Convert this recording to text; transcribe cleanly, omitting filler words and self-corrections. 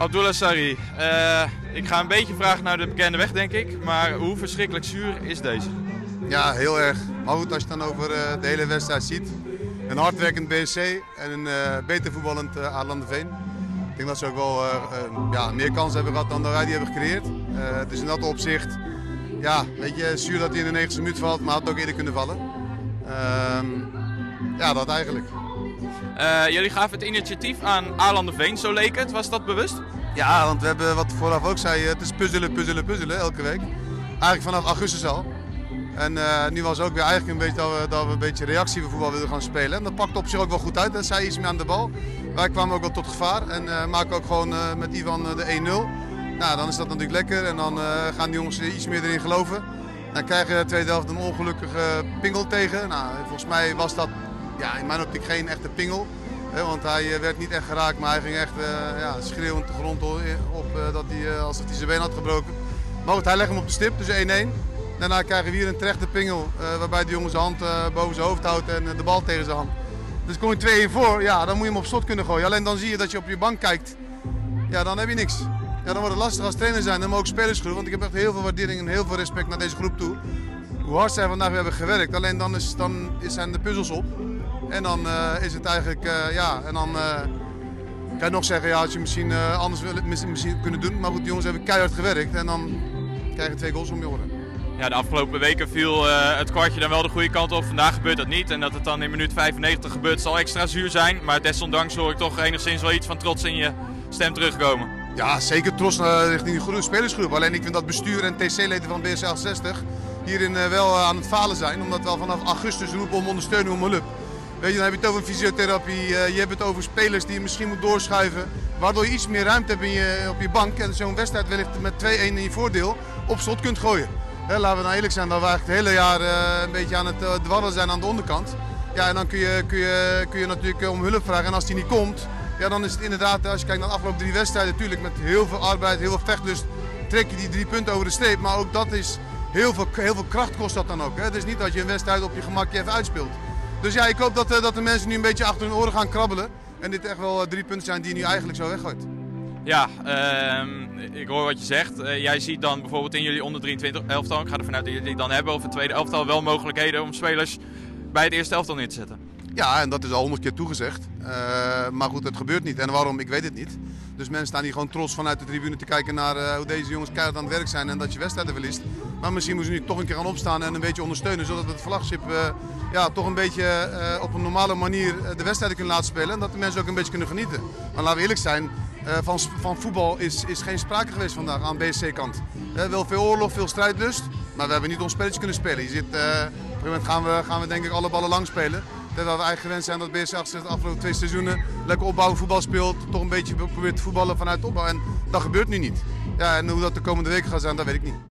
Abdullah Sarri, ik ga een beetje vragen naar de bekende weg, denk ik. Maar hoe verschrikkelijk zuur is deze? Ja, heel erg. Maar goed, als je het dan over de hele wedstrijd ziet. Een hardwerkend BSC en een beter voetballend Aarlanderveen. Ik denk dat ze ook wel meer kansen hebben gehad dan dat wij die hebben gecreëerd. Dus in dat opzicht, ja, weet je, zuur dat hij in de 90e minuut valt, maar had ook eerder kunnen vallen. Ja, dat eigenlijk. Jullie gaven het initiatief aan Aarlanderveen, zo leek het. Was dat bewust? Ja, want we hebben wat vooraf ook zei, het is puzzelen elke week. Eigenlijk vanaf augustus al. En nu was ook weer eigenlijk een beetje dat we een beetje reactieve voetbal wilden gaan spelen. En dat pakte op zich ook wel goed uit. Dat zij iets meer aan de bal. Wij kwamen ook wel tot gevaar en maken ook gewoon met Ivan de 1-0. Nou, dan is dat natuurlijk lekker en dan gaan die jongens iets meer erin geloven. Dan krijgen de tweede helft een ongelukkige pingel tegen. Nou, volgens mij was dat in mijn optiek geen echte pingel. Want hij werd niet echt geraakt, maar hij ging echt schreeuwend de grond op alsof hij zijn been had gebroken. Maar goed, hij legt hem op de stip, dus 1-1. Daarna krijgen we hier een terechte pingel waarbij de jongen zijn hand boven zijn hoofd houdt en de bal tegen zijn hand. Dus kom je 2-1 voor, ja, dan moet je hem op slot kunnen gooien. Alleen dan zie je dat je op je bank kijkt, ja, dan heb je niks. Ja, dan wordt het lastig als trainer zijn en ook spelersgroep, want ik heb echt heel veel waardering en heel veel respect naar deze groep toe. Hoe hard zij vandaag weer hebben gewerkt, alleen dan zijn de puzzels op. En dan is het eigenlijk, en dan kan je nog zeggen, ja, als je misschien anders wil misschien kunnen doen. Maar goed, de jongens hebben keihard gewerkt en dan krijg je 2 goals om je oren. Ja, de afgelopen weken viel het kwartje dan wel de goede kant op. Vandaag gebeurt dat niet. En dat het dan in minuut 95 gebeurt zal extra zuur zijn. Maar desondanks hoor ik toch enigszins wel iets van trots in je stem terugkomen. Ja, zeker trots richting die spelersgroep. Alleen ik vind dat bestuur en TC-leden van BSC 68 hierin wel aan het falen zijn. Omdat we al vanaf augustus roepen om ondersteuning, om hulp. Weet je, dan heb je het over fysiotherapie, je hebt het over spelers die je misschien moet doorschuiven. Waardoor je iets meer ruimte hebt op je bank en zo'n wedstrijd wellicht met 2-1 in je voordeel op slot kunt gooien. Laten we nou eerlijk zijn dat we eigenlijk het hele jaar een beetje aan het dwarrelen zijn aan de onderkant. Ja, en dan kun je natuurlijk om hulp vragen en als die niet komt, ja, dan is het inderdaad, als je kijkt naar de afgelopen 3 wedstrijden, natuurlijk met heel veel arbeid, heel veel vechtlust trek je die 3 punten over de streep. Maar ook dat is heel veel kracht kost dat dan ook. Hè. Het is niet dat je een wedstrijd op je gemakje even uitspeelt. Dus ja, ik hoop dat de mensen nu een beetje achter hun oren gaan krabbelen. En dit echt wel 3 punten zijn die je nu eigenlijk zo weggooit. Ja, ik hoor wat je zegt. Jij ziet dan bijvoorbeeld in jullie onder 23 elftal, ik ga ervan uit dat jullie het dan hebben, of het tweede elftal wel mogelijkheden om spelers bij het eerste elftal neer te zetten. Ja, en dat is al 100 keer toegezegd. Maar goed, het gebeurt niet. En waarom, ik weet het niet. Dus mensen staan hier gewoon trots vanuit de tribune te kijken naar hoe deze jongens keihard aan het werk zijn en dat je wedstrijden verliest. Maar misschien moeten ze nu toch een keer gaan opstaan en een beetje ondersteunen, zodat het vlaggenschip toch een beetje op een normale manier de wedstrijden kunnen laten spelen. En dat de mensen ook een beetje kunnen genieten. Maar laten we eerlijk zijn, van voetbal is geen sprake geweest vandaag aan BSC-kant. Wel veel oorlog, veel strijdlust, maar we hebben niet ons spelletje kunnen spelen. Je ziet, op een gegeven moment gaan we denk ik alle ballen lang spelen. Terwijl we eigenlijk gewend zijn dat BSC de afgelopen 2 seizoenen lekker opbouwen voetbal speelt. Toch een beetje probeert te voetballen vanuit de opbouw. En dat gebeurt nu niet. Ja, en hoe dat de komende weken gaat zijn, dat weet ik niet.